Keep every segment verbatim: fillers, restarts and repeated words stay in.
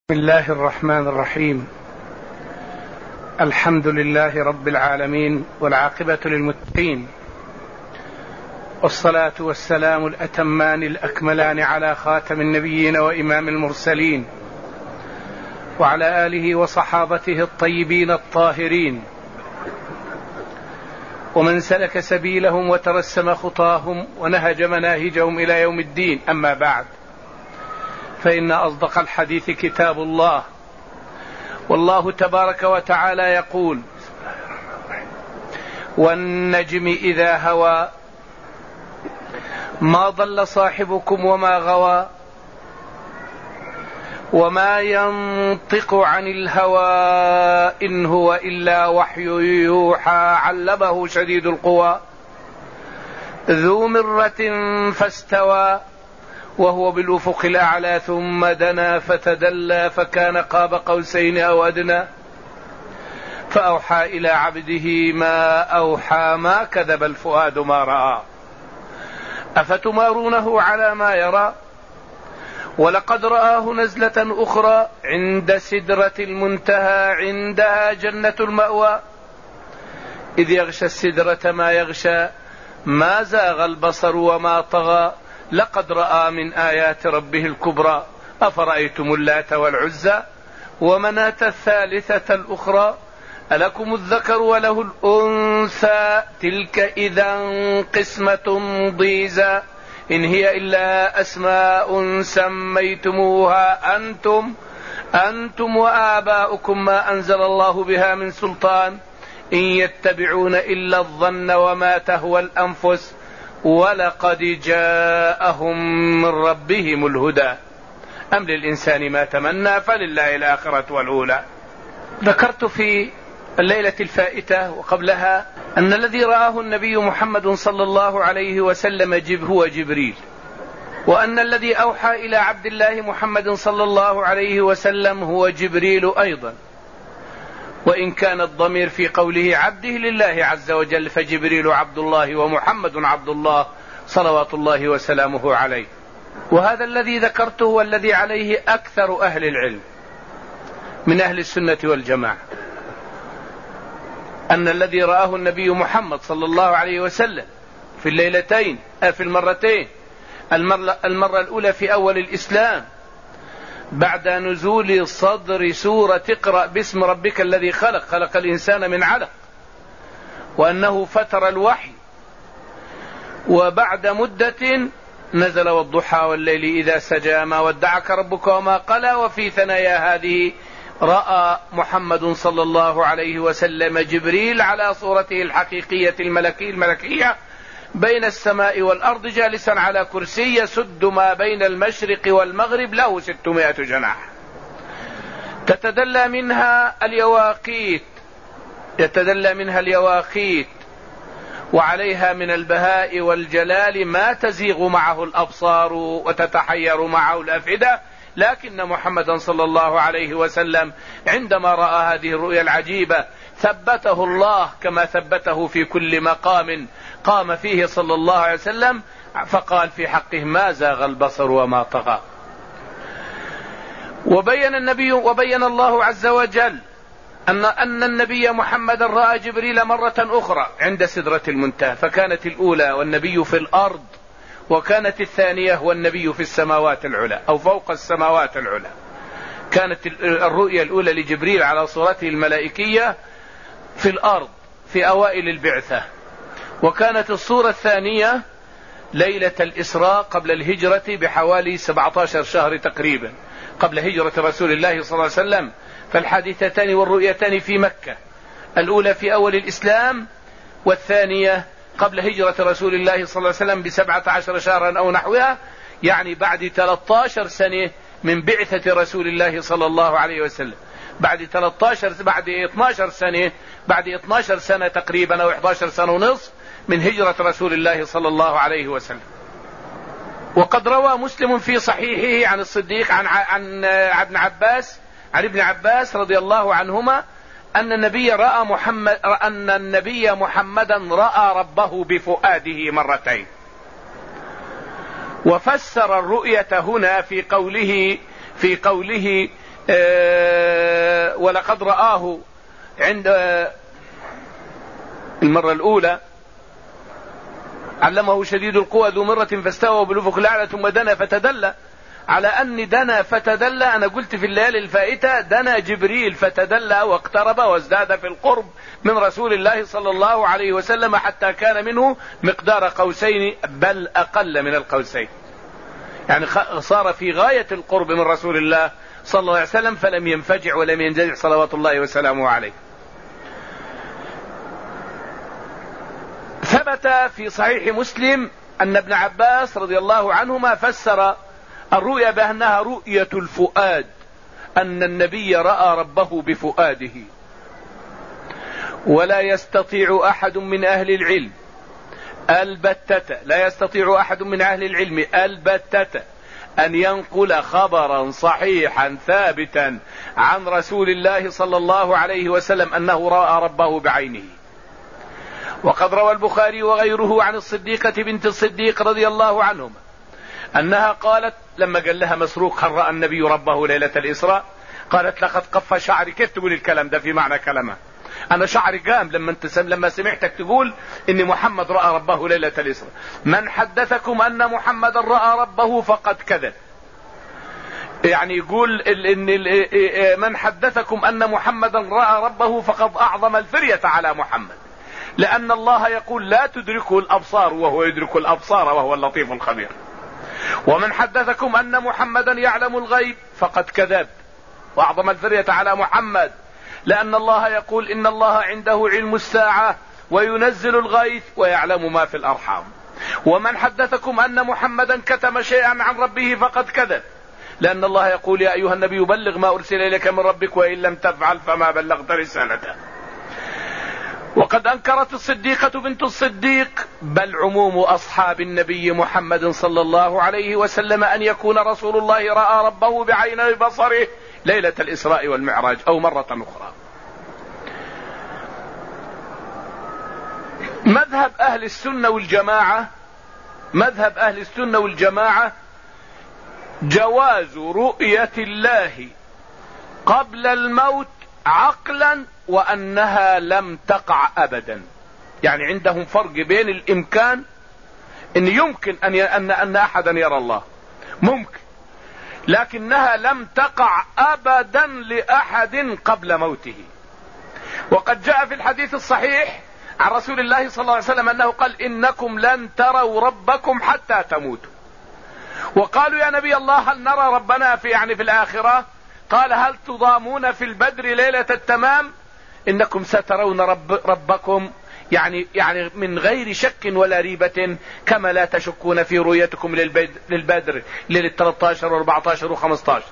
بسم الله الرحمن الرحيم. الحمد لله رب العالمين، والعاقبة للمتقين، والصلاة والسلام الأتمان الأكملان على خاتم النبيين وإمام المرسلين، وعلى آله وصحابته الطيبين الطاهرين، ومن سلك سبيلهم وترسم خطاهم ونهج مناهجهم إلى يوم الدين. أما بعد، فإن أصدق الحديث كتاب الله، والله تبارك وتعالى يقول: والنجم إذا هوى ما ضل صاحبكم وما غوى وما ينطق عن الهوى إن هو إلا وحي يوحى علمه شديد القوى ذو مرة فاستوى وهو بالأفق الأعلى ثم دنا فتدلى فكان قاب قوسين أو أدنى فأوحى إلى عبده ما أوحى ما كذب الفؤاد ما رأى أفتمارونه على ما يرى ولقد رآه نزلة أخرى عند سدرة المنتهى عندها جنة المأوى إذ يغشى السدرة ما يغشى ما زاغ البصر وما طغى لقد رأى من آيات ربه الكبرى أفرأيتم اللات والعزى ومناة الثالثة الأخرى ألكم الذكر وله الأنثى تلك إذا قسمة ضيزى إن هي إلا أسماء سميتموها أنتم أنتم وآباؤكم ما أنزل الله بها من سلطان إن يتبعون إلا الظن وما تهوى الأنفس ولقد جاءهم من ربهم الهدى أم للإنسان ما تمنى فلله الآخرة والأولى. ذكرت في الليلة الفائتة وقبلها أن الذي رآه النبي محمد صلى الله عليه وسلم جب هو جبريل، وأن الذي أوحى إلى عبد الله محمد صلى الله عليه وسلم هو جبريل أيضا، وإن كان الضمير في قوله عبده لله عز وجل فجبريل عبد الله ومحمد عبد الله صلوات الله وسلامه عليه. وهذا الذي ذكرته والذي عليه أكثر أهل العلم من أهل السنة والجماعة، أن الذي رآه النبي محمد صلى الله عليه وسلم في الليلتين في المرتين، المرة, المرة الأولى في أول الإسلام بعد نزول صدر سورة اقرأ باسم ربك الذي خلق خلق الإنسان من علق، وأنه فتر الوحي، وبعد مدة نزل والضحى والليل إذا سجى ما ودعك ربك وما قلى. وفي ثنايا هذه رأى محمد صلى الله عليه وسلم جبريل على صورته الحقيقية الملكية الملكية بين السماء والأرض جالسا على كرسي يسد ما بين المشرق والمغرب له ستمائة جناح تتدلى منها اليواقيت يتدلى منها اليواقيت وعليها من البهاء والجلال ما تزيغ معه الأبصار وتتحير معه الأفئدة. لكن محمدا صلى الله عليه وسلم عندما رأى هذه الرؤيا العجيبة ثبته الله كما ثبته في كل مقام قام فيه صلى الله عليه وسلم، فقال في حقه ما زاغ البصر وما طغى. وبين النبي وبين الله عز وجل أن أن النبي محمدا رأى جبريل مرة أخرى عند سدرة المنتهى، فكانت الأولى والنبي في الأرض، وكانت الثانية والنبي في السماوات العلى أو فوق السماوات العلى. كانت الرؤيا الأولى لجبريل على صورته الملائكية في الأرض في أوائل البعثة، وكانت الصورة الثانية ليلة الإسراء قبل الهجرة بحوالي سبعة عشر شهر تقريبا قبل هجرة رسول الله صلى الله عليه وسلم. فالحادثتان والرؤيتان في مكة، الأولى في أول الإسلام والثانية قبل هجرة رسول الله صلى الله عليه وسلم بسبعة عشر شهرا أو نحوها، يعني بعد ثلاثة عشر سنة من بعثة رسول الله صلى الله عليه وسلم، بعد ثلاثة عشر بعد اثنتي عشرة سنة بعد اثنتي عشرة سنة تقريبا أو إحدى عشرة سنة ونصف من هجرة رسول الله صلى الله عليه وسلم. وقد روى مسلم في صحيحه عن الصديق عن عن ابن عباس عن ابن عباس رضي الله عنهما أن النبي رأى محمد أن النبي محمدا رأى ربه بفؤاده مرتين. وفسر الرؤية هنا في قوله في قوله آه ولقد رآه عند آه المرة الأولى علمه شديد القوى ذو مرة فاستوى بالأفق الأعلى ثم دنا فتدلى. على أن دنا فتدلى أنا قلت في الليالي الفائتة دنا جبريل فتدلى واقترب وازداد في القرب من رسول الله صلى الله عليه وسلم حتى كان منه مقدار قوسين بل أقل من القوسين، يعني صار في غاية القرب من رسول الله صلى الله عليه وسلم فلم ينفجع ولم ينزجع صلوات الله وسلامه عليه. ثبت في صحيح مسلم أن ابن عباس رضي الله عنهما فسر الرؤيا بأنها رؤية الفؤاد، أن النبي رأى ربه بفؤاده. ولا يستطيع أحد من أهل العلم البتة لا يستطيع أحد من أهل العلم البتة أن ينقل خبرا صحيحا ثابتا عن رسول الله صلى الله عليه وسلم أنه رأى ربه بعينه. وقد روى البخاري وغيره عن الصديقة بنت الصديق رضي الله عنهما أنها قالت لما قال لها مسروق هل رأى النبي ربه ليلة الإسراء؟ قالت لقد قف شعري. كيف تقول الكلام ده في معنى كلامها؟ أنا شعري قام لما انت لما سمعتك تقول إن محمد رأى ربه ليلة الإسراء. من حدثكم أن محمد رأى ربه فقد كذب. يعني يقول إن من حدثكم أن محمدا رأى ربه فقد أعظم الفرية على محمد، لأن الله يقول لا تدركه الأبصار وهو يدرك الأبصار وهو اللطيف الخبير. ومن حدثكم أن محمدا يعلم الغيب فقد كذب وأعظم الفرية على محمد، لأن الله يقول إن الله عنده علم الساعة وينزل الغيث ويعلم ما في الأرحام. ومن حدثكم أن محمدا كتم شيئا عن ربه فقد كذب، لأن الله يقول يا أيها النبي بلغ ما أرسل إليك من ربك وإن لم تفعل فما بلغت رسالته. وقد أنكرت الصديقة بنت الصديق بل عموم أصحاب النبي محمد صلى الله عليه وسلم أن يكون رسول الله رأى ربه بعيني بصره ليلة الإسراء والمعراج أو مرة أخرى. مذهب أهل السنة والجماعة مذهب أهل السنة والجماعة جواز رؤية الله قبل الموت عقلا وأنها لم تقع أبدا. يعني عندهم فرق بين الإمكان أن يمكن أن أن أن أحدا يرى الله ممكن، لكنها لم تقع أبدا لأحد قبل موته. وقد جاء في الحديث الصحيح عن رسول الله صلى الله عليه وسلم أنه قال إنكم لن تروا ربكم حتى تموتوا. وقالوا يا نبي الله هل نرى ربنا في يعني في الآخرة؟ قال هل تضامون في البدر ليلة التمام؟ إنكم سترون رب ربكم يعني يعني من غير شك ولا ريبة كما لا تشكون في رؤيتكم للبدر ليلة ثلاثة عشر وأربعة عشر وخمسة عشر.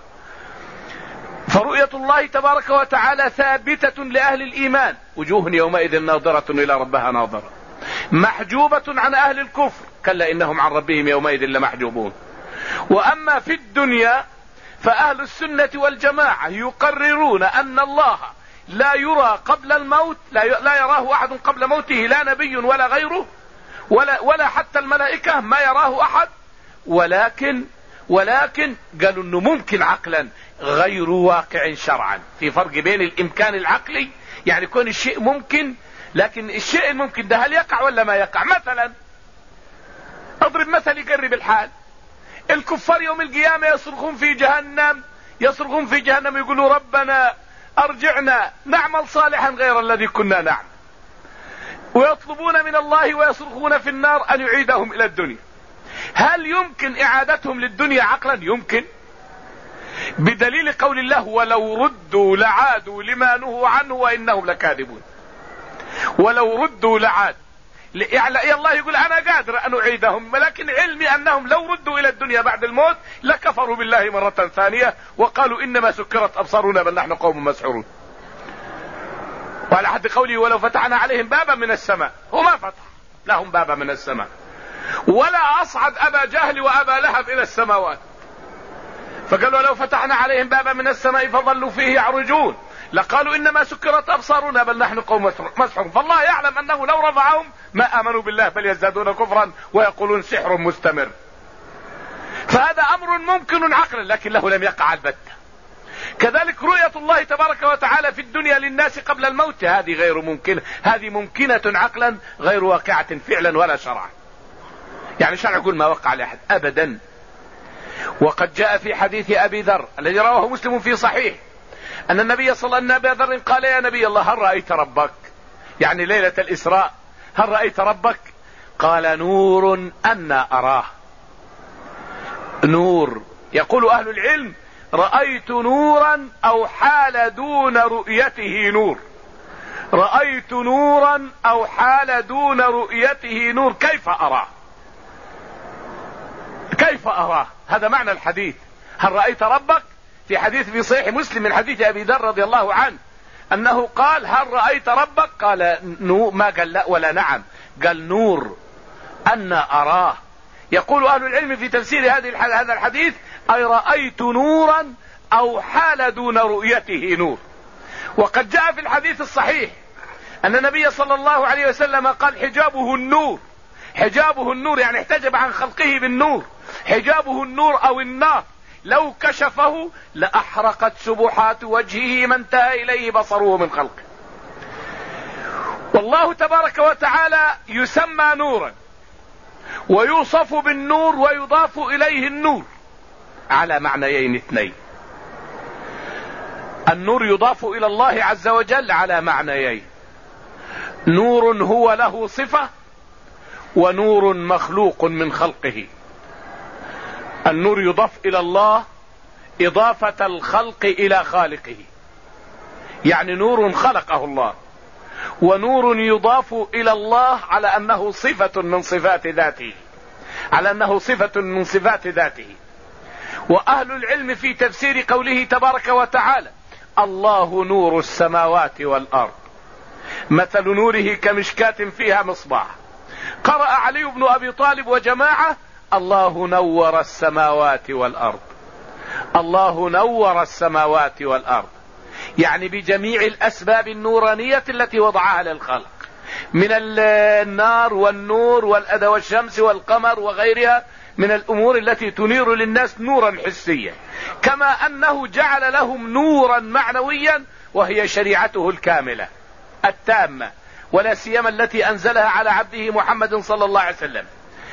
فرؤية الله تبارك وتعالى ثابتة لأهل الإيمان، وجوه يومئذ ناظرة إلى ربها ناظرة، محجوبة عن أهل الكفر كلا إنهم عن ربهم يومئذ لمحجوبون. وأما في الدنيا فأهل السنة والجماعة يقررون أن الله لا يرى قبل الموت، لا لا يراه أحد قبل موته، لا نبي ولا غيره ولا ولا حتى الملائكة ما يراه أحد، ولكن ولكن قالوا انه ممكن عقلا غير واقع شرعا. في فرق بين الامكان العقلي يعني يكون الشيء ممكن، لكن الشيء الممكن ده هل يقع ولا ما يقع. مثلا اضرب مثل يقرب الحال، الكفار يوم القيامة يصرخون في جهنم يصرخون في جهنم يقولوا ربنا ارجعنا نعمل صالحا غير الذي كنا نعمل، ويطلبون من الله ويصرخون في النار ان يعيدهم الى الدنيا. هل يمكن اعادتهم للدنيا عقلا؟ يمكن، بدليل قول الله ولو ردوا لعادوا لما نهوا عنه وانهم لكاذبون. ولو ردوا لعاد يعني الله يقول انا قادر ان اعيدهم، ولكن علمي انهم لو ردوا الى الدنيا بعد الموت لكفروا بالله مرة ثانية وقالوا انما سكرت ابصارنا بل نحن قوم مسحورون. وعلى حد قوله ولو فتحنا عليهم بابا من السماء، وما فتح لهم بابا من السماء ولا اصعد ابا جهل وابا لهب الى السماوات، فقالوا لو فتحنا عليهم بابا من السماء فظلوا فيه يعرجون لقالوا انما سكرت ابصارنا بل نحن قوم مسحورون. فالله يعلم انه لو رفعهم ما امنوا بالله بل يزدادون كفرا ويقولون سحر مستمر. فهذا امر ممكن عقلا لكن له لم يقع البتة. كذلك رؤية الله تبارك وتعالى في الدنيا للناس قبل الموت هذه غير ممكنة، هذه ممكنة عقلا غير واقعة فعلا ولا شرعا. يعني شرع يقول ما وقع لأحد أبدا. وقد جاء في حديث أبي ذر الذي رواه مسلم في صحيح أن النبي صلى الله عليه وسلم قال يا نبي الله هل رأيت ربك؟ يعني ليلة الإسراء هل رأيت ربك؟ قال نور أنا أراه. نور، يقول أهل العلم رأيت نورا أو حال دون رؤيته نور. رأيت نورا أو حال دون رؤيته نور، كيف أراه؟ كيف أراه؟ هذا معنى الحديث. هل رأيت ربك؟ في حديث في صحيح مسلم من حديث أبي ذر رضي الله عنه أنه قال هل رأيت ربك؟ قال نو، ما قال لا ولا نعم، قال نور أنا أراه. يقول أهل العلم في تفسير هذه هذا الحديث أي رأيت نورا أو حال دون رؤيته نور. وقد جاء في الحديث الصحيح أن النبي صلى الله عليه وسلم قال حجابه النور. حجابه النور يعني احتجب عن خلقه بالنور. حجابه النور أو النار، لو كشفه لأحرقت سبحات وجهه ما انتهى إليه بصره من خلقه. والله تبارك وتعالى يسمى نورا ويوصف بالنور ويضاف إليه النور على معنيين اثنين. النور يضاف إلى الله عز وجل على معنيين، نور هو له صفة ونور مخلوق من خلقه. النور يضاف إلى الله إضافة الخلق إلى خالقه، يعني نور خلقه الله، ونور يضاف إلى الله على أنه صفة من صفات ذاته، على أنه صفة من صفات ذاته. وأهل العلم في تفسير قوله تبارك وتعالى الله نور السماوات والأرض مثل نوره كمشكاة فيها مصباح، قرأ علي بن أبي طالب وجماعة الله نور السماوات والأرض. الله نور السماوات والأرض يعني بجميع الأسباب النورانية التي وضعها للخلق من النار والنور والأذى والشمس والقمر وغيرها من الأمور التي تنير للناس نورا حسيا، كما أنه جعل لهم نورا معنويا وهي شريعته الكاملة التامة، ولا سيما التي أنزلها على عبده محمد صلى الله عليه وسلم.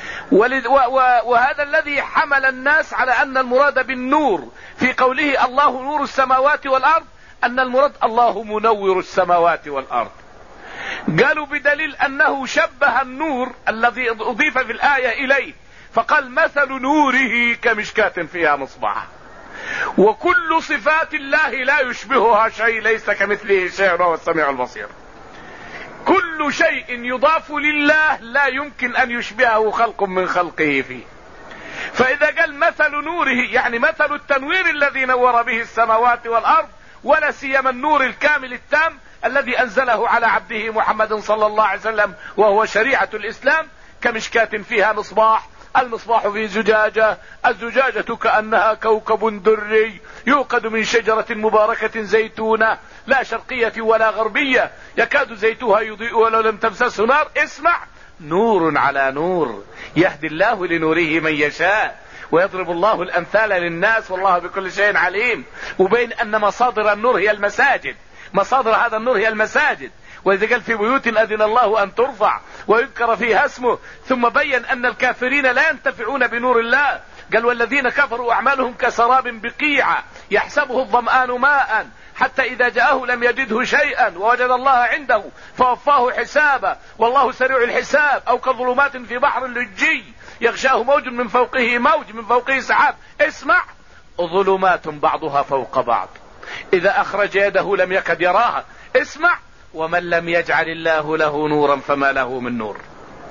وهذا الذي حمل الناس على أن المراد بالنور في قوله الله نور السماوات والأرض أن المراد الله منور السماوات والأرض. قالوا بدليل أنه شبه النور الذي أضيف في الآية إليه فقال مثل نوره كمشكاة فيها مصباح. وكل صفات الله لا يشبهها شيء، ليس كمثله شيء وهو السميع البصير. كل شيء يضاف لله لا يمكن أن يشبهه خلق من خلقه فيه. فإذا قال مثل نوره يعني مثل التنوير الذي نور به السماوات والأرض، ولا سيما النور الكامل التام الذي أنزله على عبده محمد صلى الله عليه وسلم وهو شريعة الإسلام، كمشكاة فيها مصباح. المصباح في زجاجة، الزجاجة كأنها كوكب دري يوقد من شجرة مباركة زيتونة لا شرقية ولا غربية يكاد زيتها يضيء ولو لم تمسسه نار. اسمع، نور على نور يهدي الله لنوره من يشاء ويضرب الله الأمثال للناس والله بكل شيء عليم. وبين أن مصادر النور هي المساجد، مصادر هذا النور هي المساجد. وإذا قال في بيوت أذن الله أن ترفع ويذكر فيها اسمه، ثم بين أن الكافرين لا ينتفعون بنور الله. قال والذين كفروا أعمالهم كسراب بقيعة يحسبه الظمآن ماء حتى إذا جاءه لم يجده شيئا ووجد الله عنده فوفاه حسابه والله سريع الحساب. أو كظلمات في بحر لجي يغشاه موج من فوقه موج من فوقه سحاب. اسمع، ظلمات بعضها فوق بعض إذا أخرج يده لم يكد يراها. اسمع، ومن لم يجعل الله له نورا فما له من نور.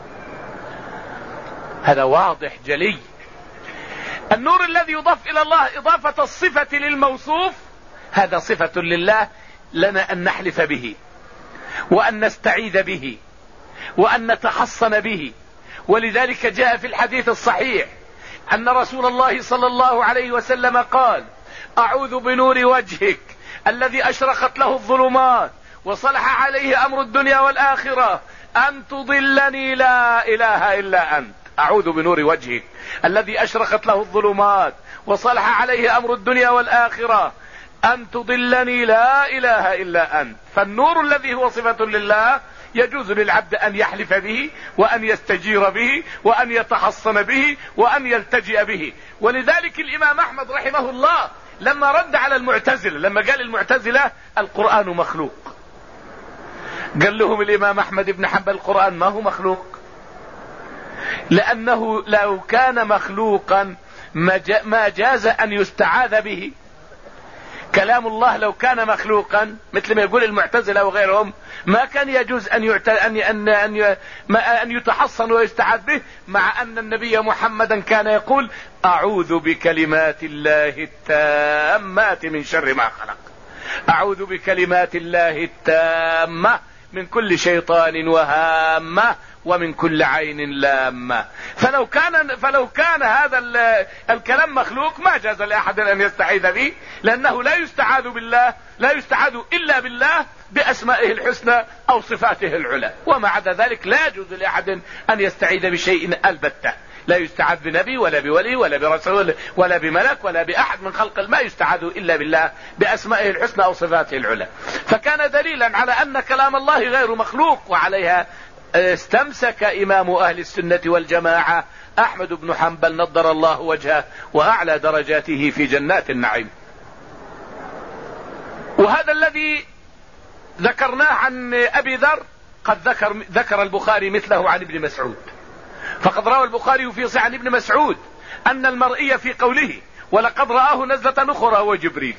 هذا واضح جلي. النور الذي يضاف إلى الله إضافة الصفة للموصوف هذا صفة لله لنا أن نحلف به وأن نستعيذ به وأن نتحصن به. ولذلك جاء في الحديث الصحيح أن رسول الله صلى الله عليه وسلم قال أعوذ بنور وجهك الذي أشرقت له الظلمات وصلح عليه أمر الدنيا والآخرة أن تضلني لا إله إلا أنت. أعوذ بنور وجهك الذي أشرقت له الظلمات وصلح عليه أمر الدنيا والآخرة أن تضلني لا إله إلا أنت. فالنور الذي هو صفة لله يجوز للعبد أن يحلف به وأن يستجير به وأن يتحصن به وأن يلتجئ به. ولذلك الإمام أحمد رحمه الله لما رد على المعتزلة، لما قال المعتزلة القرآن مخلوق، قال لهم الإمام أحمد بن حنبل القرآن ما هو مخلوق، لأنه لو كان مخلوقا ما جاز أن يستعاذ به. كلام الله لو كان مخلوقا مثل ما يقول المعتزلة وغيرهم ما كان يجوز أن يعت... أن أن أن, أن يتحصن ويستعاذ به، مع أن النبي محمدا كان يقول أعوذ بكلمات الله التامات من شر ما خلق، أعوذ بكلمات الله التامة من كل شيطان وهامة ومن كل عين لامة. فلو كان فلو كان هذا الكلام مخلوق ما جاز لأحد أن يستعيذ به، لأنه لا يستعاذ بالله لا يستعاذ إلا بالله بأسمائه الحسنى أو صفاته العلى، وما عدا ذلك لا يجوز لأحد أن يستعيذ بشيء البتة. لا يستعاذ بنبي ولا بولي ولا برسول ولا بملك ولا بأحد من خلق، ما يستعاذ إلا بالله بأسمائه الحسنى أو صفاته العلى. فكان دليلا على أن كلام الله غير مخلوق، وعليها استمسك إمام أهل السنة والجماعة أحمد بن حنبل نضر الله وجهه وأعلى درجاته في جنات النعيم. وهذا الذي ذكرناه عن أبي ذر قد ذكر, ذكر البخاري مثله عن ابن مسعود، فقد روى البخاري في صحيح عن ابن مسعود أن المرئي في قوله ولقد رآه نزلة أخرى هو جبريل.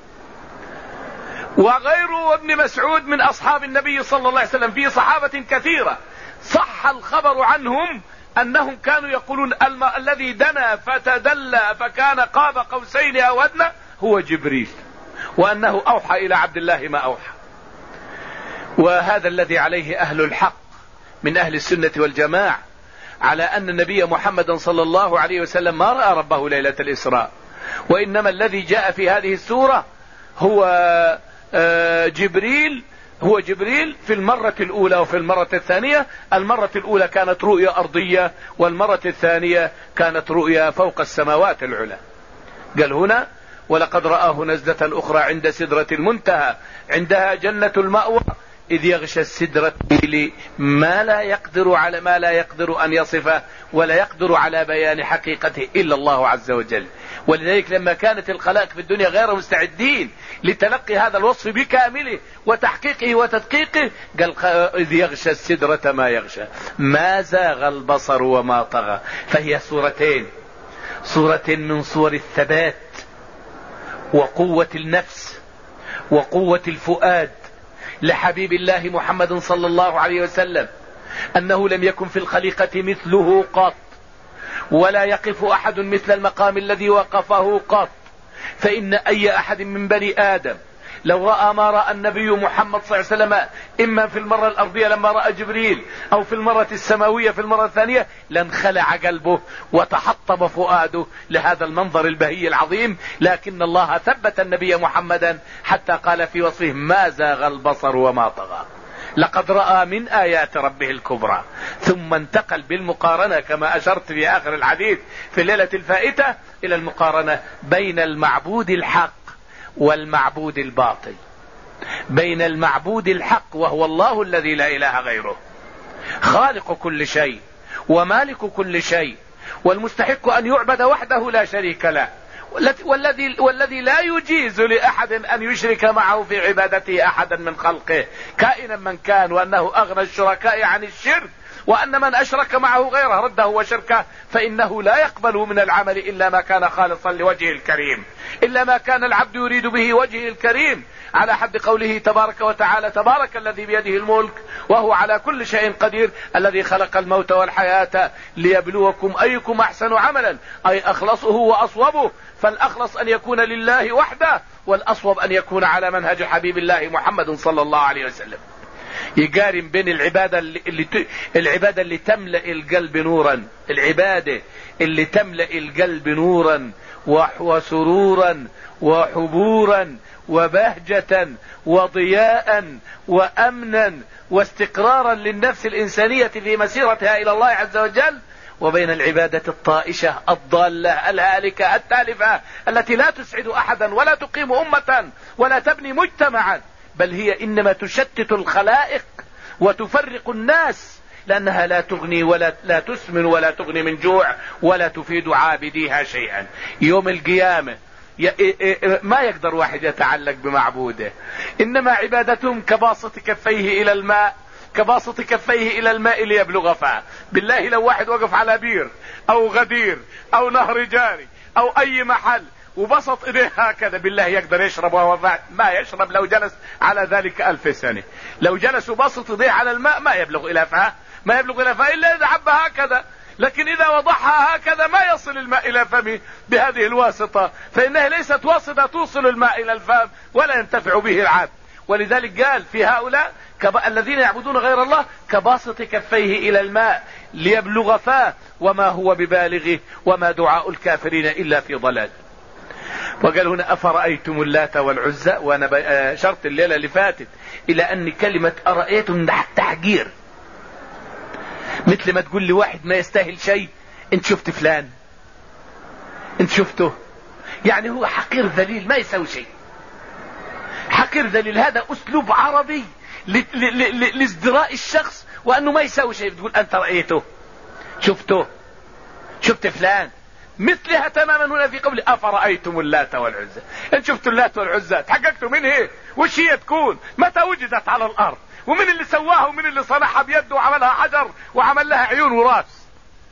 وغير ابن مسعود من أصحاب النبي صلى الله عليه وسلم في صحابة كثيرة صح الخبر عنهم أنهم كانوا يقولون الذي دنا فتدلى فكان قاب قوسين أو أدنى هو جبريل، وأنه أوحى إلى عبد الله ما أوحى. وهذا الذي عليه أهل الحق من أهل السنة والجماعة، على أن النبي محمد صلى الله عليه وسلم ما رأى ربه ليلة الإسراء، وإنما الذي جاء في هذه السورة هو جبريل هو جبريل في المرة الأولى وفي المرة الثانية. المرة الأولى كانت رؤيا أرضية، والمرة الثانية كانت رؤيا فوق السماوات العلى. قال هنا ولقد رآه نزلة أخرى عند سدرة المنتهى عندها جنة المأوى إذ يغشى السدرة ما لا يقدر على ما لا يقدر أن يصفه ولا يقدر على بيان حقيقته إلا الله عز وجل. ولذلك لما كانت الخلائق في الدنيا غير مستعدين لتلقي هذا الوصف بكامله وتحقيقه وتدقيقه قال إذ يغشى السدرة ما يغشى ما زاغ البصر وما طغى. فهي صورتين، صورة من صور الثبات وقوة النفس وقوة الفؤاد لحبيب الله محمد صلى الله عليه وسلم، أنه لم يكن في الخليقة مثله قط، ولا يقف أحد مثل المقام الذي وقفه قط. فإن أي أحد من بني آدم لو رأى ما رأى النبي محمد صلى الله عليه وسلم إما في المرة الأرضية لما رأى جبريل أو في المرة السماوية في المرة الثانية لانخلع قلبه وتحطم فؤاده لهذا المنظر البهي العظيم. لكن الله ثبت النبي محمدا حتى قال في وصفه ما زاغ البصر وما طغى لقد رأى من آيات ربه الكبرى. ثم انتقل بالمقارنة كما أشرت في آخر الحديث في الليلة الفائتة إلى المقارنة بين المعبود الحق والمعبود الباطل، بين المعبود الحق وهو الله الذي لا إله غيره خالق كل شيء ومالك كل شيء والمستحق أن يعبد وحده لا شريك له، والذي والذي لا يجيز لأحد أن يشرك معه في عبادته أحدا من خلقه كائنا من كان، وأنه أغنى الشركاء عن الشرك، وأن من أشرك معه غيره رده وشركه فإنه لا يقبل من العمل إلا ما كان خالصا لوجهه الكريم، إلا ما كان العبد يريد به وجهه الكريم، على حد قوله تبارك وتعالى تبارك الذي بيده الملك وهو على كل شيء قدير الذي خلق الموت والحياة ليبلوكم أيكم أحسن عملا، أي أخلصه وأصوبه. فالأخلص أن يكون لله وحده، والأصوب أن يكون على منهج حبيب الله محمد صلى الله عليه وسلم. يقارن بين العبادة اللي, العبادة اللي تملأ القلب نورا، العبادة اللي تملأ القلب نورا وسرورا وحبورا وبهجة وضياء وأمنا واستقرارا للنفس الإنسانية في مسيرتها إلى الله عز وجل، وبين العبادة الطائشة الضالة الهالكة التالفة التي لا تسعد أحدا ولا تقيم أمة ولا تبني مجتمعا، بل هي إنما تشتت الخلائق وتفرق الناس، لأنها لا تغني ولا لا تسمن ولا تغني من جوع ولا تفيد عابديها شيئا. يوم القيامة ما يقدر واحد يتعلق بمعبوده، إنما عبادتهم كباسط كفيه إلى الماء، كباسط كفيه إلى الماء ليبلغ فاه. بالله لو واحد وقف على بير أو غدير أو نهر جاري أو أي محل وبسط إليه هكذا، بالله يقدر يشرب وهو ما يشرب لو جلس على ذلك ألف سنة. لو جلس وبسط إليه على الماء ما يبلغ إلى فاه، ما يبلغ إلى فاه إلا إذا عب هكذا، لكن إذا وضعها هكذا ما يصل الماء إلى فمه بهذه الواسطة، فإنها ليست واسطة توصل الماء إلى الفم ولا ينتفع به العبد. ولذلك قال في هؤلاء كب... الذين يعبدون غير الله كباسط كفيه إلى الماء ليبلغ فاه وما هو ببالغه وما دعاء الكافرين إلا في ضلال. وقال هنا أفرأيتم اللات والعزى، وأنا ب... شرط الليلة اللي فاتت إلى أن كلمة أرأيتم تحقير، مثل ما تقول لي واحد ما يستاهل شيء انت شفت فلان، انت شفته، يعني هو حقير ذليل ما يسوي شيء. حقير ذليل هذا أسلوب عربي لازدراء الشخص وأنه ما يسوي شيء، بتقول أنت رأيته، شفته، شفت فلان. مثلها تماما هنا في قول أفرأيتم اللات والعزى، انت شفتوا اللات والعزى تحققتوا من هي، وش هي تكون، متى وجدت على الأرض، ومن اللي سواها ومن اللي صنعها بيده وعملها حجر وعمل لها عيون وراس.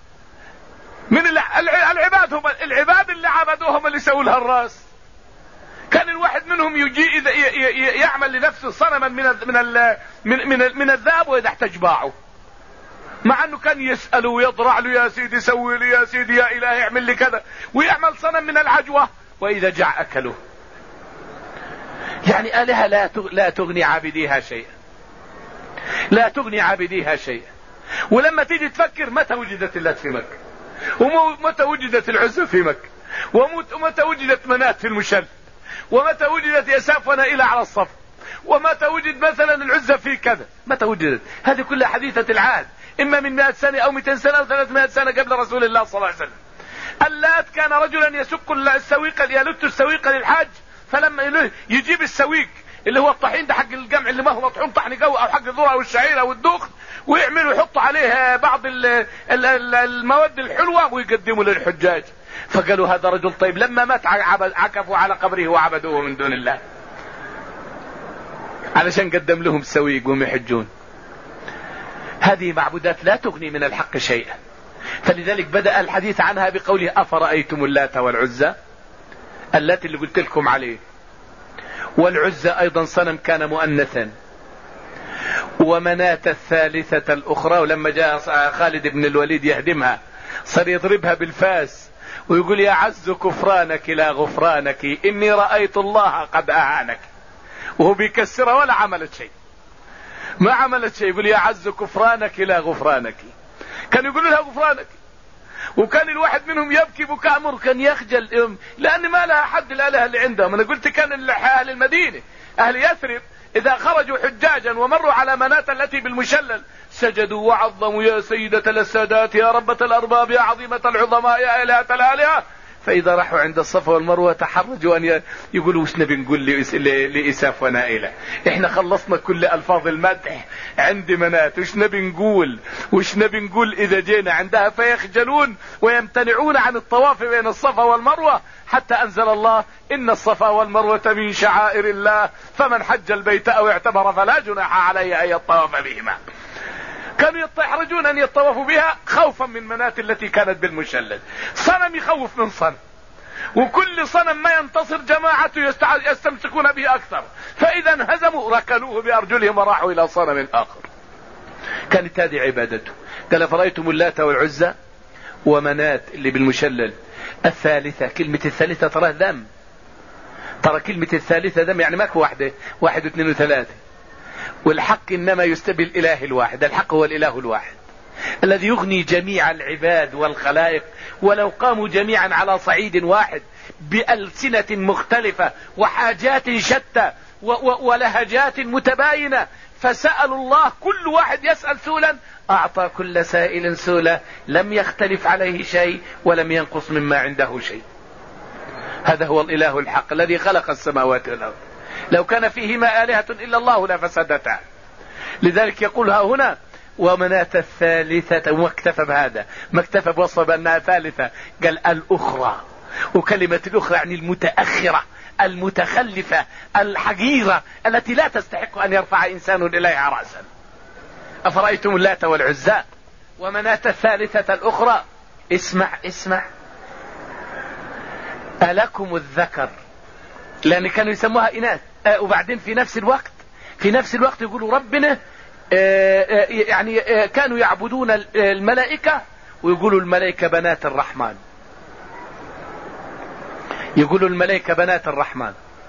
من العباد هم العباد اللي عبدوهم اللي سووا لها الراس. كان الواحد منهم يجي إذا يعمل لنفسه صنما من من من من, من الذهب وإذا احتاج باعه، مع انه كان يسأله ويضرع له يا سيدي سوي لي يا سيدي يا إلهي اعمل لي كذا، ويعمل صنم من العجوة وإذا جاع أكله. يعني آلهة لا لا تغني عابديها شيئا، لا تغني عابديها شيئا. ولما تيجي تفكر متى وجدت اللات في مكة، ومتى وجدت العزى في مكة، ومتى وجدت منات في المشل، ومتى وجدت يساف ونائلة على الصف، ومتى وجد مثلا العزى في كذا، متى وجدت؟ هذه كلها حديثة العهد، إما من مئة سنة أو مئتين سنة أو ثلاثمائة سنة قبل رسول الله صلى الله عليه وسلم. اللات كان رجلا يسك السويق يلت السويق للحاج، فلما يجيب السويق اللي هو الطحين ده حق الجمع اللي ما هو مطحون طحن جو او حق الذره او الشعير او الدخن، ويعملوا يحطوا عليه بعض المواد الحلوه ويقدموا للحجاج. فقالوا هذا رجل طيب، لما مات عكفوا على قبره وعبدوه من دون الله علشان قدم لهم السويق وهم يحجون. هذه معبودات لا تغني من الحق شيئا، فلذلك بدأ الحديث عنها بقوله أفرأيتم اللات والعزى، اللات اللي قلت لكم عليه، والعزى أيضا صنم كان مؤنثا، ومناة الثالثة الأخرى. ولما جاء خالد بن الوليد يهدمها صار يضربها بالفاس ويقول يا عز كفرانك لا غفرانك إني رأيت الله قد أهانك، وهو بيكسرها ولا عملت شيء، ما عملت شيء، يقول يا عز كفرانك لا غفرانك. كان يقول لها غفرانك، وكان الواحد منهم يبكي بكاء مر، كان يخجل لأن ما لها حد الآلهة اللي عندهم. أنا قلت كان أهل المدينة أهل يثرب إذا خرجوا حجاجا ومروا على مناة التي بالمشلل سجدوا وعظموا يا سيدة السادات يا ربة الأرباب يا عظيمة العظماء يا إلهة الآلهة. فإذا راحوا عند الصفا والمروة تحرجوا أن يقولوا وش نبي نقول لإساف ونائلة، إحنا خلصنا كل ألفاظ المدح عند منات، وش نبي نقول وش نبي نقول إذا جينا عندها، فيخجلون ويمتنعون عن الطواف بين الصفا والمروة، حتى أنزل الله إن الصفا والمروة من شعائر الله فمن حج البيت أو اعتمر فلا جناح عليه أن يطوف بهما. كانوا يحرجون أن يطوفوا بها خوفا من منات التي كانت بالمشلل. صنم يخوف من صنم، وكل صنم ما ينتصر جماعته يستمسكون به أكثر، فإذا انهزموا ركلوه بأرجلهم وراحوا إلى صنم آخر. كانت هذه عبادته. قال فرأيتم اللات والعزى ومنات اللي بالمشلل الثالثة. كلمة الثالثة ترى ذم، ترى كلمة الثالثة ذم، يعني ماكو واحدة واحد واثنين وثلاثة، والحق إنما يستبي الإله الواحد. الحق هو الإله الواحد الذي يغني جميع العباد والخلائق، ولو قاموا جميعا على صعيد واحد بألسنة مختلفة وحاجات شتى ولهجات متباينة فسألوا الله كل واحد يسأل سؤلا، أعطى كل سائل سؤلا، لم يختلف عليه شيء ولم ينقص مما عنده شيء. هذا هو الإله الحق الذي خلق السماوات والأرض. لو كان فيهما آلهة إلا الله لفسدتا. لذلك يقولها هنا ومناة الثالثة، وما اكتفى بهذا، ما اكتفى بوصف بأنها ثالثة، قال الأخرى. وكلمة الأخرى يعني المتأخرة المتخلفة الحقيرة التي لا تستحق أن يرفع إنسان إليها رأسا. أفرأيتم اللات والعزى ومناة الثالثة الأخرى. اسمع اسمع، ألكم الذكر، لأن كانوا يسموها إناث. آه وبعدين في نفس الوقت في نفس الوقت يقولوا ربنا آه آه يعني آه كانوا يعبدون الملائكة ويقولوا الملائكة بنات الرحمن. يقولوا الملائكة بنات الرحمن،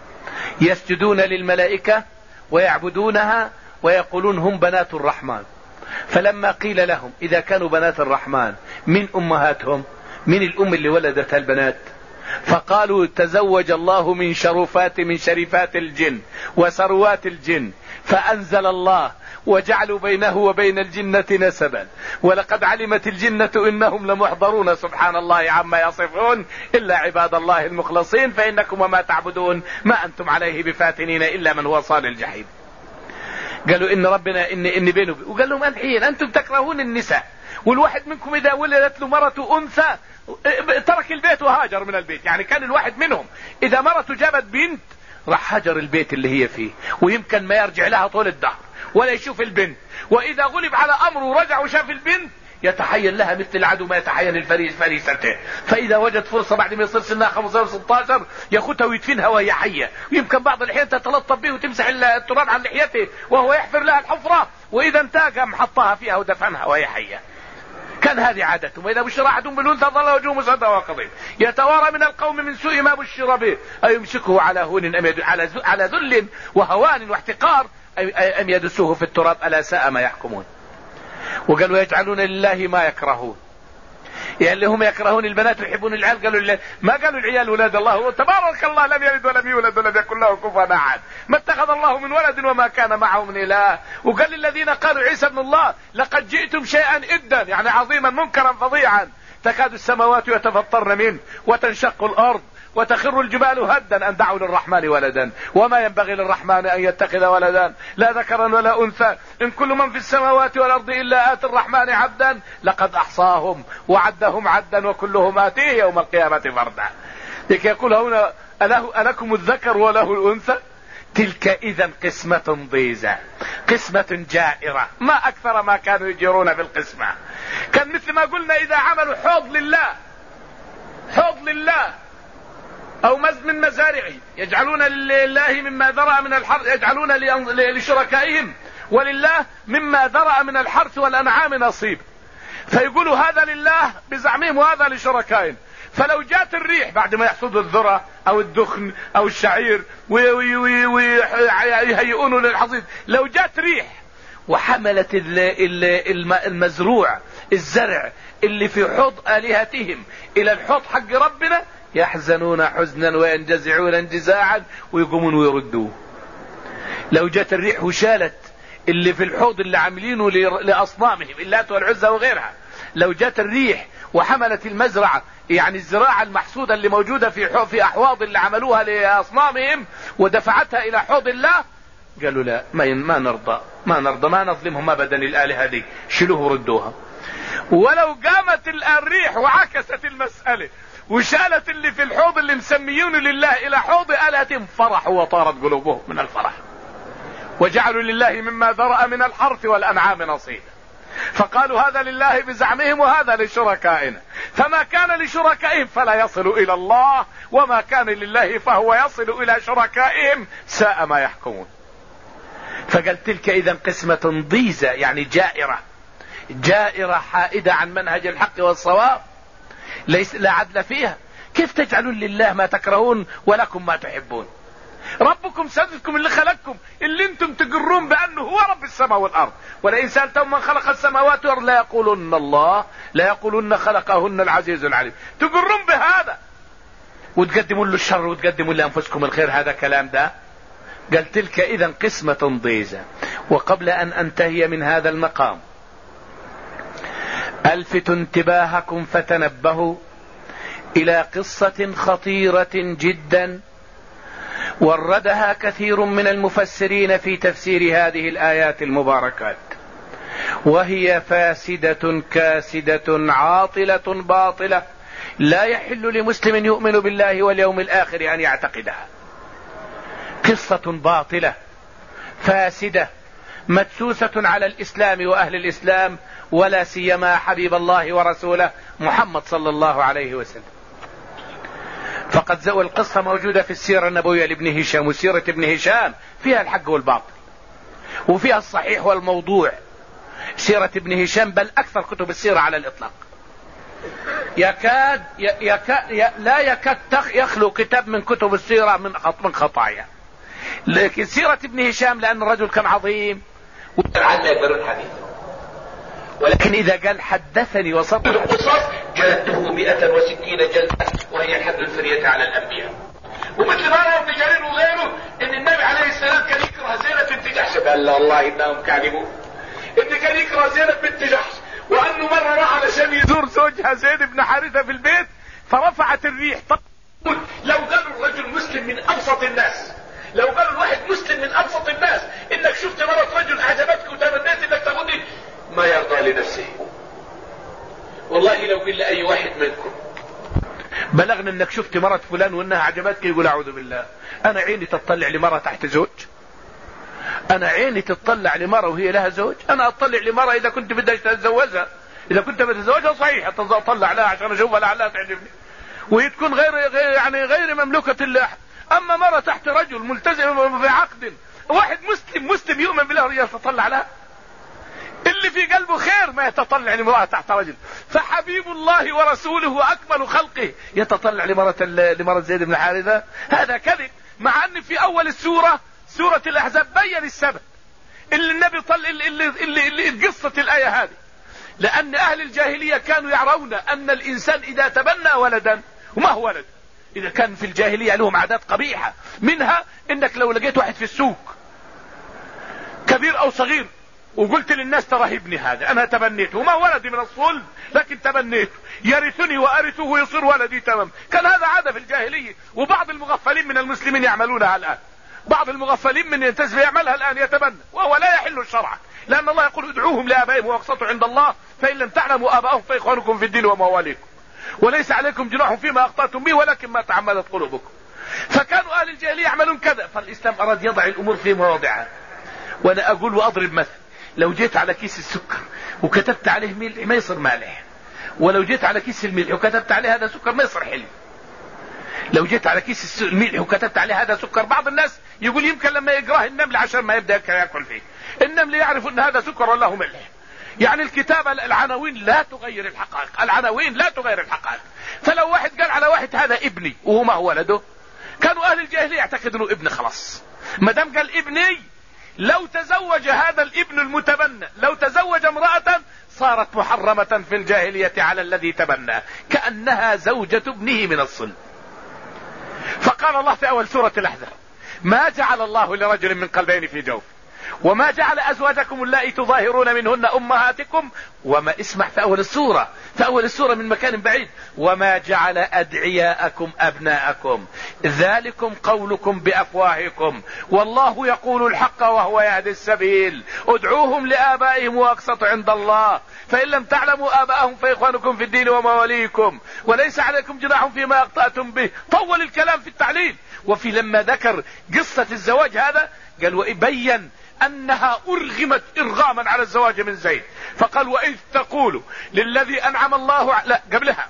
يسجدون للملائكة ويعبدونها ويقولون هم بنات الرحمن. فلما قيل لهم إذا كانوا بنات الرحمن من أمهاتهم، من الأم اللي ولدتها البنات؟ فقالوا تزوج الله من شرفات من شريفات الجن وثروات الجن، فأنزل الله وجعلوا بينه وبين الجنة نسبا، ولقد علمت الجنة إنهم لمحضرون سبحان الله عما يصفون إلا عباد الله المخلصين فإنكم وما تعبدون ما أنتم عليه بفاتنين إلا من هو صال الجحيم. قالوا إن ربنا إن إن بينه، وقال لهم الحين أنتم تكرهون النساء، والواحد منكم إذا ولدت له مرة أنثى ترك البيت وهاجر من البيت. يعني كان الواحد منهم إذا مرته جابت بنت راح هجر البيت اللي هي فيه، ويمكن ما يرجع لها طول الدهر ولا يشوف البنت. وإذا غلب على أمره ورجع وشاف البنت يتحين لها مثل العدو ما يتحين الفريس فريسته. فإذا وجد فرصة بعد ما يصير سنها خمسة عشر ستة عشر ياخدها ويدفنها وهي حية، ويمكن بعض الأحيان تتلطف به وتمسح التراب عن لحيته وهو يحفر لها الحفرة، وإذا انتهى قام حطها فيها ودفنها وهي حية. كان هذه عادتهم. وإذا بشر أحدهم بالأنثى ظل وجهه مسودا وكظيما يتوارى من القوم من سوء ما بشر به أيمسكه على هون أم على على ذل وهوان واحتقار أم يدسوه في التراب ألا ساء ما يحكمون. وقالوا يجعلون لله ما يكرهون، يعني اللي هم يكرهون البنات ويحبون العيال. قالوا لله، ما قالوا العيال ولاد الله، تبارك الله لم يلد ولم يولد ولم يكن له كفوا أحد، ما اتخذ الله من ولد وما كان معه من إله. وقال للذين قالوا عيسى ابن الله لقد جئتم شيئا إدا، يعني عظيما منكرا فظيعا، تكاد السماوات يتفطرن منه وتنشق الأرض وتخر الجبال هدا أن دعوا للرحمن ولدا وما ينبغي للرحمن أن يتخذ ولدا لا ذكرا ولا أنثى إن كل من في السماوات والأرض إلا آتي الرحمن عبدا لقد أحصاهم وعدهم عدا وكلهم آتيه يوم القيامة فردا. لكي يقول هنا أله ألكم الذكر وله الأنثى، تلك إذا قسمة ضيزى، قسمة جائرة، ما أكثر ما كانوا يجيرون بالقسمة. كان مثل ما قلنا إذا عملوا حوض لله، حوض لله أو مز من مزارعه يجعلون لله مما ذرأ من الحرث، يجعلون لشركائهم ولله مما ذرأ من الحرث والأنعام نصيب، فيقولوا هذا لله بزعمهم وهذا لشركائهم. فلو جات الريح بعد ما يحصدوا الذرة أو الدخن أو الشعير ويهيئونه للحصيد، لو جات ريح وحملت المزروع الزرع اللي في حوض آلهتهم إلى الحوض حق ربنا يحزنون حزنا وينجزعون انجزاعا ويقومون ويردوه. لو جات الريح وشالت اللي في الحوض اللي عاملينه لأصنامهم اللات والعزى وغيرها، لو جات الريح وحملت المزرعة يعني الزراعة المحسودة اللي موجودة في في أحواض اللي عملوها لأصنامهم ودفعتها إلى حوض الله، قالوا لا ما ما نرضى ما نرضى ما نظلمهم أبدا الآلهة دي، شيلوه وردوها. ولو قامت الريح وعكست المسألة وشالت اللي في الحوض اللي مسميونه لله إلى حوض آلهتهم فرحوا وطارت قلوبهم من الفرح، وجعلوا لله مما ذرأ من الحرث والأنعام نصيبا، فقالوا هذا لله بزعمهم وهذا لشركائنا، فما كان لشركائهم فلا يصل إلى الله وما كان لله فهو يصل إلى شركائهم ساء ما يحكمون. فقال تلك إذا قسمة ضيزى يعني جائرة، جائرة حائدة عن منهج الحق والصواب، ليس لا عدل فيها. كيف تجعلون لله ما تكرهون ولكم ما تحبون؟ ربكم سيدكم اللي خلقكم اللي انتم تقرون بأنه هو رب السماء والأرض، ولئن سألتم من خلق السماوات والأرض لا يقولون الله لا يقولون خلقهن العزيز العليم، تقرون بهذا وتقدموا له الشر وتقدموا لأنفسكم الخير. هذا كلام ده قال تلك إذن قسمة ضيزى. وقبل أن أنتهي من هذا المقام ألفت انتباهكم فتنبهوا إلى قصة خطيرة جدا وردها كثير من المفسرين في تفسير هذه الآيات المباركات، وهي فاسدة كاسدة عاطلة باطلة لا يحل لمسلم يؤمن بالله واليوم الآخر أن يعتقدها. قصة باطلة فاسدة مدسوسة على الإسلام وأهل الإسلام، ولا سيما حبيب الله ورسوله محمد صلى الله عليه وسلم. فقد زوى القصة موجودة في السيرة النبوية لابن هشام، وسيرة ابن هشام فيها الحق والباطل وفيها الصحيح والموضوع. سيرة ابن هشام بل أكثر كتب السيرة على الإطلاق، يكاد, يكاد لا يكاد يخلو كتاب من كتب السيرة من من خطايا. لكن سيرة ابن هشام لأن الرجل كان عظيم وعلى يقدر الحديث، ولكن إذا قال حدثني وصدق القصص جلدته مئة وستين جلدة وهي الحد الفرية على الأنبياء. ومثل ما روى ابن جرير وغيره إن النبي عليه السلام كان يكره زينب بنت جحش، قال الله إنهم كاذبون، إن كان يكره زينب بنت جحش، وأنه مرة راح علشان يزور زوجها زيد بن حارثة في البيت فرفعت الريح. طبعا لو قالوا الرجل مسلم من أبسط الناس، لو قالوا الواحد مسلم من أبسط الناس إنك شفت مرة رجل أعجبتك وتمنيت إنك تاخذه، ما يرضى لنفسه. والله لو قل لأي واحد منكم بلغنا انك شفت مرة فلان وانها عجبتك، يقول اعوذ بالله، انا عيني تطلع لمرة تحت زوج، انا عيني تطلع لمرة وهي لها زوج، انا اطلع لمرة اذا كنت بدي اتزوجها، اذا كنت بتزوجها صحيح اطلع لها عشان اشوفها لعلها تعجبني وهي تكون غير, غير يعني غير مملوكة الله. اما مرة تحت رجل ملتزم في عقد، واحد مسلم مسلم يؤمن بالله رجال تطلع لها، اللي في قلبه خير ما يتطلع لمرأة تحت رجل. فحبيب الله ورسوله أكمل خلقه يتطلع لمرأة لمرأة زيد بن حارثة؟ هذا كذب. مع أن في أول السورة سورة الأحزاب بين السبب اللي النبي طل اللي, اللي, اللي, اللي قصة الآية هذه، لأن أهل الجاهلية كانوا يرون أن الإنسان إذا تبنى ولدا، وما هو ولد، إذا كان في الجاهلية لهم عادات قبيحة، منها إنك لو لقيت واحد في السوق كبير أو صغير وقلت للناس ترى ابني هذا انا تبنيته، وما ولدي من الصلب لكن تبنيته، يرثني وارثه ويصير ولدي تمام. كان هذا عادة في الجاهلية، وبعض المغفلين من المسلمين يعملونها الان، بعض المغفلين من ينتسب يعملها الان يتبنى، وهو لا يحل الشرع، لان الله يقول ادعوهم لابائهم واقسطوا عند الله فان لم تعلموا ابائهم فاخوانكم في الدين ومواليكم وليس عليكم جناح فيما اخطأتم به ولكن ما تعمدت قلوبكم. فكانوا اهل الجاهلية يعملون كذا، فالاسلام اراد يضع الامور في مواضعها. وانا اقول واضرب مثل، لو جيت على كيس السكر وكتبت عليه ملح ما يصير مالح، ولو جيت على كيس الملح وكتبت عليه هذا سكر ما يصير حلو. لو جيت على كيس الملح وكتبت عليه هذا سكر، بعض الناس يقول يمكن لما يقراه النمل عشان ما يبدأ يأكل فيه، النمل يعرف ان هذا سكر ولا هو ملح. يعني الكتابة العناوين لا تغير الحقائق، العناوين لا تغير الحقائق. فلو واحد قال على واحد هذا ابني وهو ما هو ولده، كانوا اهل الجاهلية يعتقد انه ابن خلاص. ما دام قال ابني، لو تزوج هذا الابن المتبنى، لو تزوج امرأة صارت محرمة في الجاهلية على الذي تبنى، كأنها زوجة ابنه من الصلب. فقال الله في أول سورة الأحزاب ما جعل الله لرجل من قلبين في جوف وما جعل أزواجكم اللائي تظاهرون منهن أمهاتكم، وما اسمع في أول السورة، في أول السورة من مكان بعيد، وما جعل أدعياءكم أبناءكم ذلكم قولكم بأفواهكم والله يقول الحق وهو يهدي السبيل ادعوهم لآبائهم وأقسطوا عند الله فإن لم تعلموا آباءهم فإخوانكم في الدين ومواليكم وليس عليكم جناح فيما أخطأتم به. طول الكلام في التعليل. وفي لما ذكر قصة الزواج هذا قال وبين أنها أرغمت إرغاما على الزواج من زيد، فقال وإذ تقول للذي أنعم الله ع... لا قبلها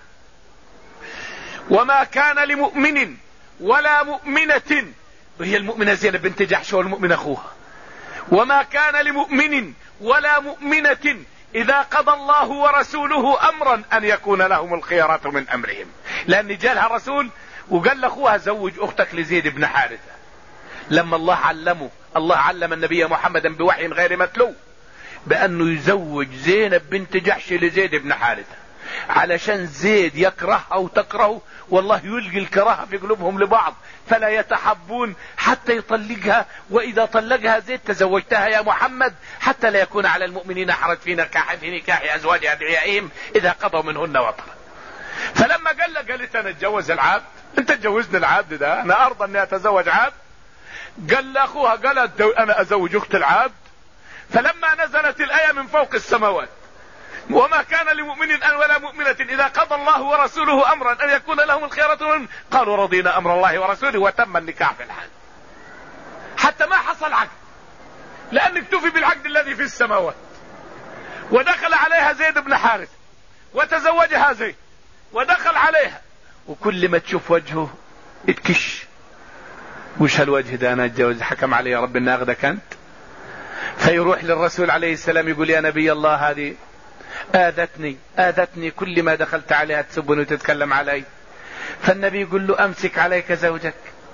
وما كان لمؤمن ولا مؤمنة، وهي المؤمنة زينب بنت جحش والمؤمن أخوها، وما كان لمؤمن ولا مؤمنة إذا قضى الله ورسوله أمرا أن يكون لهم الخيارات من أمرهم، لأن جالها رسول وقال لأخوها زوج أختك لزيد بن حارثة. لما الله علمه، الله علم النبي محمدا بوحي غير متلو بأنه يزوج زينب بنت جحش لزيد بن حارثة، علشان زيد يكرهها وتكرهه، والله يلقي الكراهة في قلوبهم لبعض فلا يتحبون حتى يطلقها. وإذا طلقها زيد تزوجتها يا محمد حتى لا يكون على المؤمنين حرج في نكاح في نكاح أزواج أدعيائهم إذا قضوا منهن وطرا. فلما قال له قالت أنا اتجوز العبد، أنت تجوزني العبد ده، أنا أرضى أني أتزوج عبد. قال لأخوها قالت أنا أزوج أخت العبد. فلما نزلت الآية من فوق السماوات وما كان لمؤمن أن ولا مؤمنة إذا قضى الله ورسوله أمرا أن يكون لهم الخيرة منه قالوا رضينا أمر الله ورسوله وتم النكاح في الحال، حتى ما حصل عقد لأن اكتفي بالعقد الذي في السماوات. ودخل عليها زيد بن حارث وتزوجها زيد ودخل عليها، وكل ما تشوف وجهه اتكش، وش هالوجه ده أنا اتجوز حكم علي يا رب إن أخذك أنت. فيروح للرسول عليه السلام يقول يا نبي الله هذه آذتني آذتني كل ما دخلت عليها تسبني وتتكلم علي. فالنبي يقول له أمسك عليك زوجك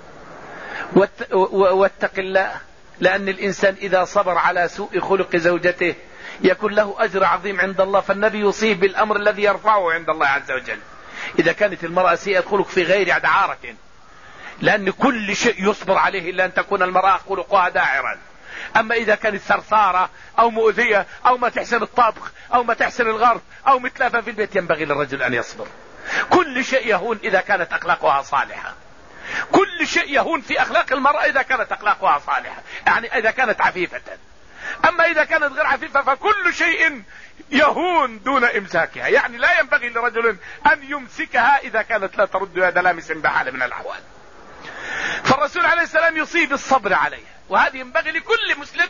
واتق الله، لأن الإنسان إذا صبر على سوء خلق زوجته يكون له أجر عظيم عند الله. فالنبي يصيب بالأمر الذي يرفعه عند الله عز وجل إذا كانت المرأة سيئة خلق في غير دعارة، لأن كل شيء يصبر عليه إلا أن تكون المرأة خلقها داعرا. أما إذا كانت ثرثارة أو مؤذية أو ما تحسن الطبخ أو ما تحسن الغرف أو متلافة في البيت ينبغي للرجل أن يصبر. كل شيء يهون إذا كانت أخلاقها صالحة، كل شيء يهون في أخلاق المرأة إذا كانت أخلاقها صالحة، يعني إذا كانت عفيفة. أما إذا كانت غير عفيفة فكل شيء يهون دون إمساكها، يعني لا ينبغي لرجل أن يمسكها إذا كانت لا ترد يد لامس بحال من الأحوال. فالرسول عليه السلام يصيب الصبر عليها، وهذه ينبغي لكل مسلم.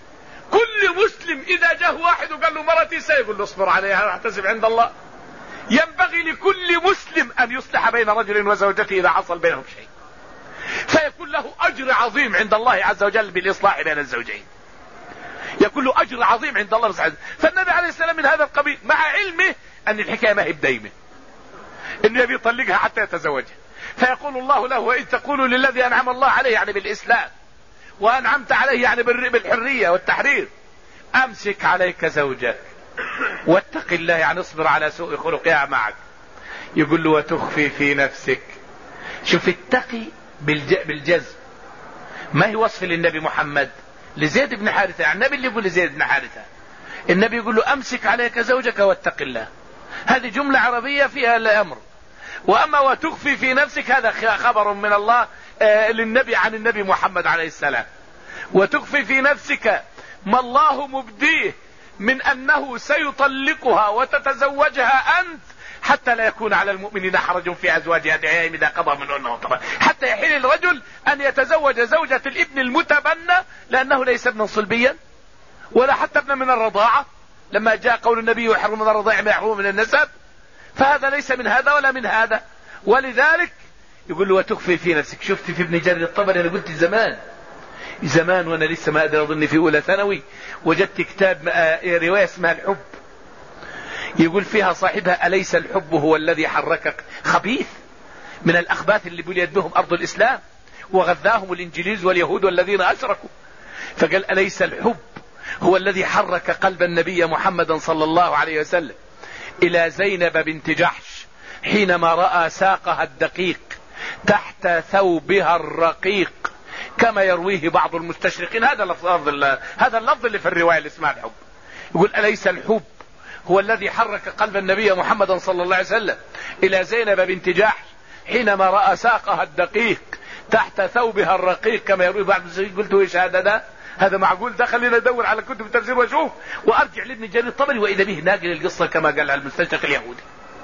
كل مسلم إذا جاء واحد وقال له مرتي سيقول له اصبر عليها احتسب عند الله. ينبغي لكل مسلم أن يصلح بين رجل وزوجته إذا حصل بينهم شيء، فيكون له أجر عظيم عند الله عز وجل بالإصلاح بين الزوجين، يكون له أجر عظيم عند الله عز وجل. فالنبي عليه السلام من هذا القبيل مع علمه أن الحكاية ما هي بدايمة، إنه يبي يطلقها حتى يتزوجها. فيقول الله له وإذ تقول للذي أنعم الله عليه يعني بالإسلام وأنعمت عليه يعني بالحرية والتحرير أمسك عليك زوجك واتق الله يعني اصبر على سوء خلقها معك. يقول له وتخفي في نفسك. شوف اتقي بالجزم، ما هي وصف للنبي محمد لزيد بن حارثة، يعني النبي اللي يقول لزيد بن حارثة، النبي يقول له أمسك عليك زوجك واتق الله. هذه جملة عربية فيها الأمر. وأما وتخفي في نفسك هذا خبر من الله للنبي عن النبي محمد عليه السلام. وتخفي في نفسك ما الله مبديه من أنه سيطلقها وتتزوجها أنت حتى لا يكون على المؤمنين حرج في أزواج أدعيائهم إذا قضى منهن وطرا، حتى يحل الرجل أن يتزوج زوجة الابن المتبنى لأنه ليس ابنا صلبيا ولا حتى ابنا من الرضاعة، لما جاء قول النبي يحرم من الرضاعة ما يحرم من النسب، فهذا ليس من هذا ولا من هذا. ولذلك يقول له وتخفي في نفسك. شفت في ابن جرير الطبري، أنا قلت زمان زمان وانا لسه ما ادري اظني في اولى ثانوي وجدت كتاب رواية اسمها الحب، يقول فيها صاحبها أليس الحب هو الذي حركك؟ خبيث من الأخباث اللي بليت بهم أرض الإسلام وغذاهم الإنجليز واليهود والذين أشركوا. فقال أليس الحب هو الذي حرك قلب النبي محمد صلى الله عليه وسلم إلى زينب بنت جحش حينما رأى ساقها الدقيق تحت ثوبها الرقيق كما يرويه بعض المستشرقين. هذا اللفظ هذا اللفظ اللي في الرواية اللي اسمها الحب. يقول أليس الحب هو الذي حرك قلب النبي محمد صلى الله عليه وسلم إلى زينب بنت جحش حينما رأى ساقها الدقيق تحت ثوبها الرقيق كما يروي بعض المستشرقين. قلت ايش هذا ده؟ هذا معقول؟ ده خلينا ندور على كتب التفسير واشوف وارجع لابن جرير الطبري واذا به ناقل القصة كما قالها المستشرق اليهودي.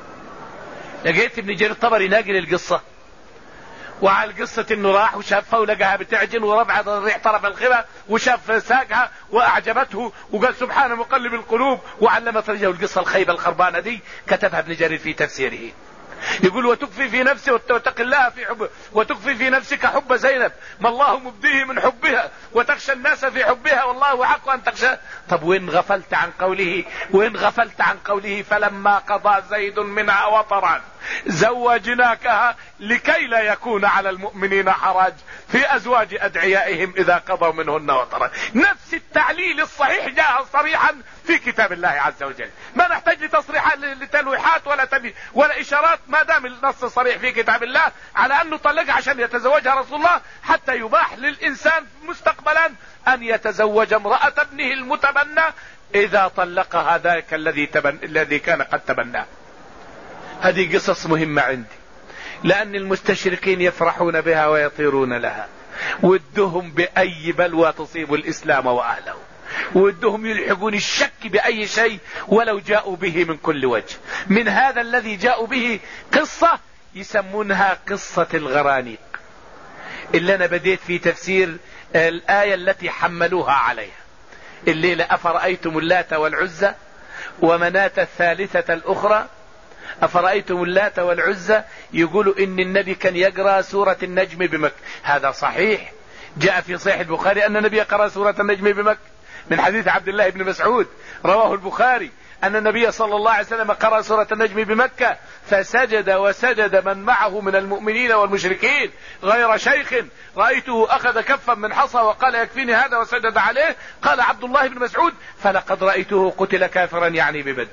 لقيت ابن جرير الطبري ناقل القصة، وعلى قصة انه راح وشافها ولقاها بتعجن ورفعت الريح طرف الخبا وشاف ساقها واعجبته وقال سبحان مقلب القلوب وعلمت رجله. القصة الخيبة الخربانة دي كتبها ابن جرير في تفسيره. يقول وتخفي في نفسه وتتقي الله في حبه، وتخفي في نفسك حب زينب ما الله مبديه من حبها، وتخشى الناس في حبها والله حق ان تخشى. طب وين غفلت عن قوله وين غفلت عن قوله فلما قضى زيد منها وطرا زوجناكها لكي لا يكون على المؤمنين حرج في ازواج ادعيائهم اذا قضوا منهن وطرا. نفس التعليل الصحيح جاء صريحا في كتاب الله عز وجل، ما نحتاج لتصريحات لتلويحات ولا تبي ولا اشارات، ما دام النص صريح في كتاب الله على انه طلقها عشان يتزوجها رسول الله، حتى يباح للانسان مستقبلا ان يتزوج امرأة ابنه المتبنى اذا طلقها ذاك الذي تبن... الذي كان قد تبناه. هذه قصص مهمة عندي، لان المستشرقين يفرحون بها ويطيرون لها، ودهم باي بلوى تصيب الاسلام واهله، ودهم يلحقون الشك باي شيء ولو جاءوا به من كل وجه. من هذا الذي جاءوا به قصة يسمونها قصة الغرانيق، اللي انا بديت في تفسير الآية التي حملوها عليها الليلة: أفرأيتم اللات والعزى ومناة الثالثة الأخرى. أفرأيتم اللات والعزى، يقولوا إن النبي كان يقرأ سورة النجم بمكة. هذا صحيح، جاء في صحيح البخاري أن النبي قرأ سورة النجم بمكة من حديث عبد الله بن مسعود رواه البخاري أن النبي صلى الله عليه وسلم قرأ سورة النجم بمكة فسجد وسجد من معه من المؤمنين والمشركين غير شيخ رأيته أخذ كفا من حصى وقال يكفيني هذا وسجد عليه. قال عبد الله بن مسعود: فلقد رأيته قتل كافرا يعني ببدر.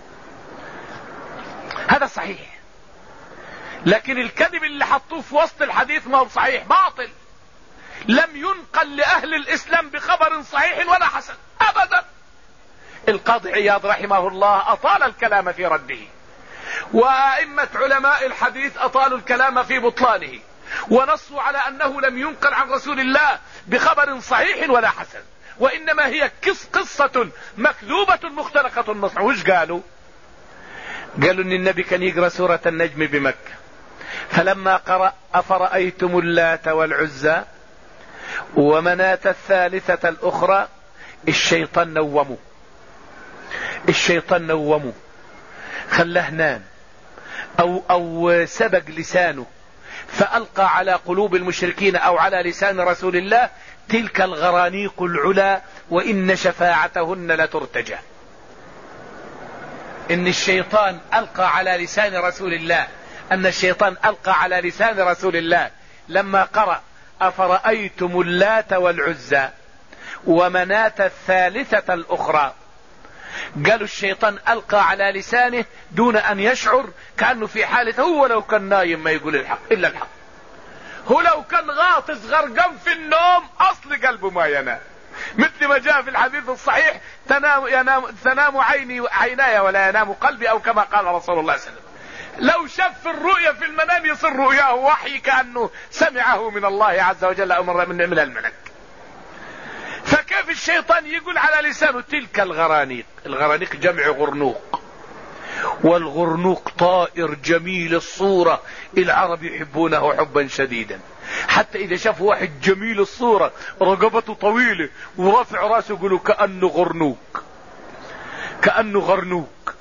هذا صحيح، لكن الكذب اللي حطوه في وسط الحديث ما هو صحيح، باطل، لم ينقل لأهل الإسلام بخبر صحيح ولا حسن أبدا. القاضي عياض رحمه الله أطال الكلام في رده، وأئمة علماء الحديث أطالوا الكلام في بطلانه، ونصوا على أنه لم ينقل عن رسول الله بخبر صحيح ولا حسن، وإنما هي قصة مكذوبة مختلقة مصنوعة. وش قالوا؟ قالوا ان النبي كان يقرأ سورة النجم بمكة، فلما قرأ أفرأيتم اللات والعزى ومناة الثالثة الأخرى الشيطان نومه الشيطان نومه خلاه نام أو, أو سبق لسانه، فألقى على قلوب المشركين أو على لسان رسول الله تلك الغرانيق العلا وإن شفاعتهن لترتجى. إن الشيطان ألقى على لسان رسول الله أن الشيطان ألقى على لسان رسول الله لما قرأ أفرأيتم اللات والعزى ومناة الثالثة الأخرى. قالوا الشيطان ألقى على لسانه دون أن يشعر، كأنه في حالة هو لو كان نايم ما يقول الحق إلا الحق، هو لو كان غاطس غرقان في النوم أصل قلبه ما ينام، مثل ما جاء في الحديث الصحيح: تنام, ينام تنام عيني عيناي ولا ينام قلبي، أو كما قال رسول الله صلى الله عليه وسلم. لو شاف الرؤيا في المنام يصير رؤياه وحي كأنه سمعه من الله عز وجل أو من من الملك. فكيف الشيطان يقول على لسانه تلك الغرانيق؟ الغرانيق جمع غرنوق، والغرنوق طائر جميل الصورة، العرب يحبونه حبا شديدا، حتى إذا شافوا واحد جميل الصورة رقبته طويلة ورافع راسه يقولوا كأنه غرنوق كأنه غرنوق.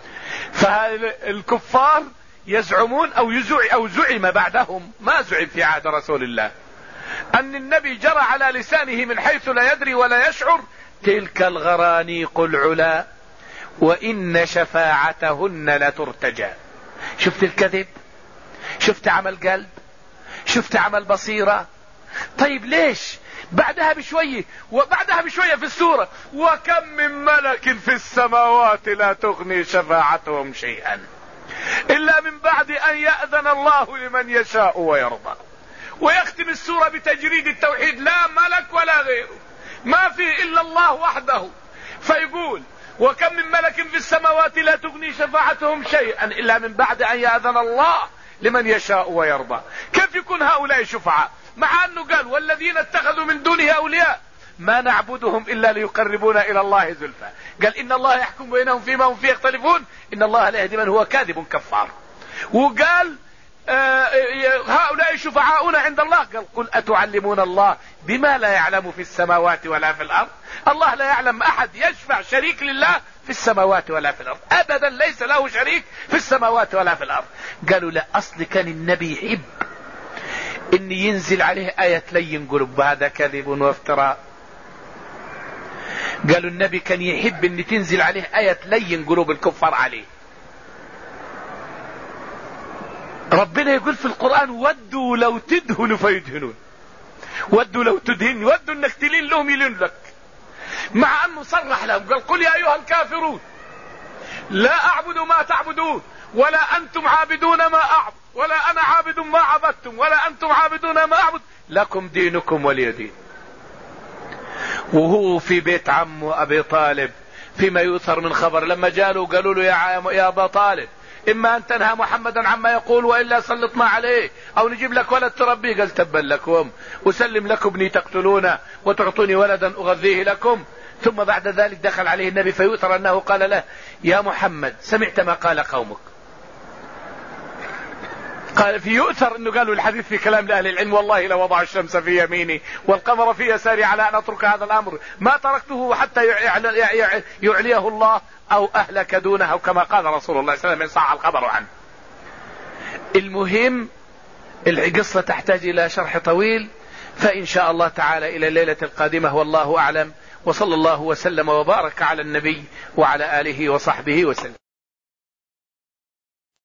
فالكفار يزعمون أو يزعم أو زعم بعدهم، ما زعم في عهد رسول الله، أن النبي جرى على لسانه من حيث لا يدري ولا يشعر تلك الغرانيق العلا وإن شفاعتهن لترتجى. شفت الكذب؟ شفت عمل قلب؟ شفت عمل بصيرة؟ طيب ليش بعدها بشوية وبعدها بشوية في السورة: وكم من ملك في السماوات لا تغني شفاعتهم شيئا إلا من بعد أن يأذن الله لمن يشاء ويرضى. ويختم السورة بتجريد التوحيد: لا ملك ولا غيره، ما فيه إلا الله وحده. فيقول: وكم من ملك في السماوات لا تغني شفاعتهم شيئا إلا من بعد أن يأذن الله لمن يشاء ويرضى. كيف يكون هؤلاء شفعاء مع أنه قال: والذين اتخذوا من دونه أولياء ما نعبدهم إلا ليقربونا إلى الله زلفى. قال: إن الله يحكم بينهم فيما هم فيه يختلفون إن الله لا يهدي من هو كاذب كفار. وقال: آه هؤلاء شفعاؤنا عند الله. قال: قل أتعلمون الله بما لا يعلم في السماوات ولا في الأرض. الله لا يعلم أحد يشفع شريك لله في السماوات ولا في الأرض، أبدا ليس له شريك في السماوات ولا في الأرض. قالوا لا، أصل كان النبي يحب إن ينزل عليه آية لين قلوب، هذا كذب وافتراء. قالوا النبي كان يحب إن تنزل عليه آية لين قلوب الكفار عليه. ربنا يقول في القرآن ودوا لو تدهن فيدهنون، ودوا لو تدهن، ودوا انك تلين لهم يلين لك، مع انه صرح لهم قال قل يا ايها الكافرون لا اعبد ما تعبدون ولا انتم عابدون ما اعبد ولا انا عابد ما عبدتم ولا انتم عابدون ما اعبد لكم دينكم ولي دين. وهو في بيت عمه ابي طالب فيما يؤثر من خبر، لما جالوا قالوا له يا يا ابا طالب اما ان تنهى محمدا عما يقول والا سلطنا عليه او نجيب لك ولد تربيه. قال تبا لكم، اسلم لكم ابني تقتلونه وتعطوني ولدا اغذيه لكم. ثم بعد ذلك دخل عليه النبي فيؤثر انه قال له يا محمد سمعت ما قال قومك؟ قال في يؤثر انه قالوا الحديث في كلام لاهل العلم والله لو وضع الشمس في يميني والقمر في يساري على ان اترك هذا الامر ما تركته حتى يعليه الله او اهلك دونه، او كما قال رسول الله صلى الله عليه وسلم ان صح الخبر عنه. المهم القصة تحتاج الى شرح طويل، فان شاء الله تعالى الى الليلة القادمة والله اعلم، وصلى الله وسلم وبارك على النبي وعلى اله وصحبه وسلم.